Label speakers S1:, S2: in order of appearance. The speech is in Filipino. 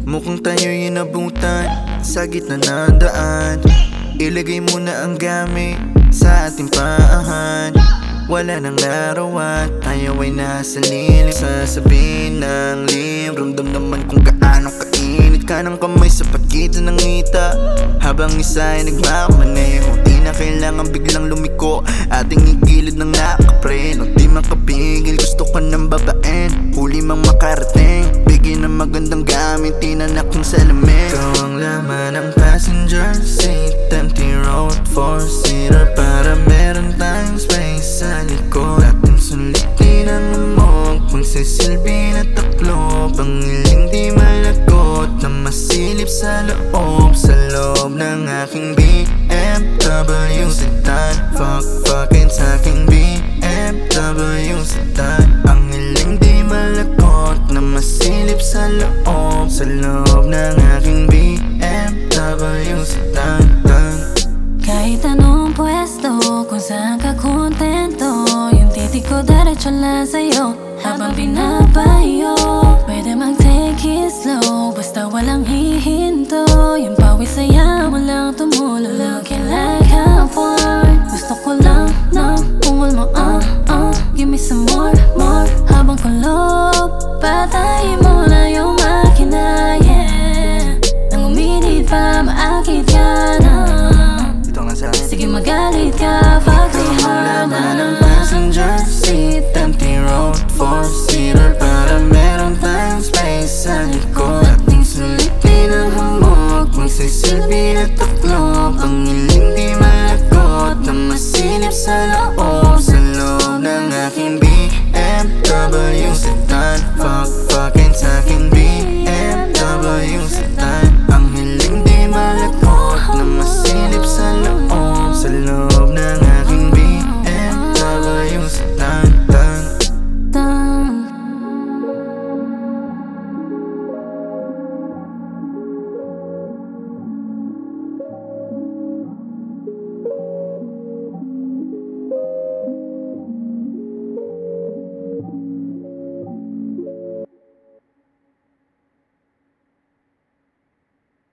S1: Mukhang tayo'y inabutan sa gitna ng daan. Ilagay mo na ang gamit sa ating paahan. Wala nang araw at tayo ay nasa lilim. Sasabihin ng lim, ramdam naman kung gaano kainit ka ng kamay sa pagitan ng ngita. Habang isa ay nagmamaneho, di na kailangan biglang lumiko. Ating igilid ng nakapre, nang di makapigil, gusto ka ng babaen. Huli mang makarating, bigyan ng magandang gamit, tinanak kong salamin. Ikaw ang laman ng passenger seat, empty road, four-seater, para meron tayong space sa likod. Ating sulitin ang amok, magsisilbi na taklob. Ang iling di malagot na masilip sa loob. Sa loob ng aking BMW sedan, fuck-fuckin' sa aking BMW sedan. Ang iling di malagot na masilip sa loob. Sa loob ng aking BMW sedan.
S2: Kahit anong pwesto, kung saan ka kontento, yung titik ko diretso lang sa'yo habang binabayo. Pwede mag-take it slow, basta walang hihinto. Yung pawis saya mo lang tumulo, looking like a porn. Gusto ko lang ng pungol mo, give me some more, more. Habang kulob, patayin mo na yung makina, yeah. Nang uminit pa, maakit ka na. Sige magalit ka, fuck me hard na
S1: ng passenger seat, empty road, four-seater, para meron tayong space sa likod. Ating sulipin ang hamog, magsisilbi na takbo.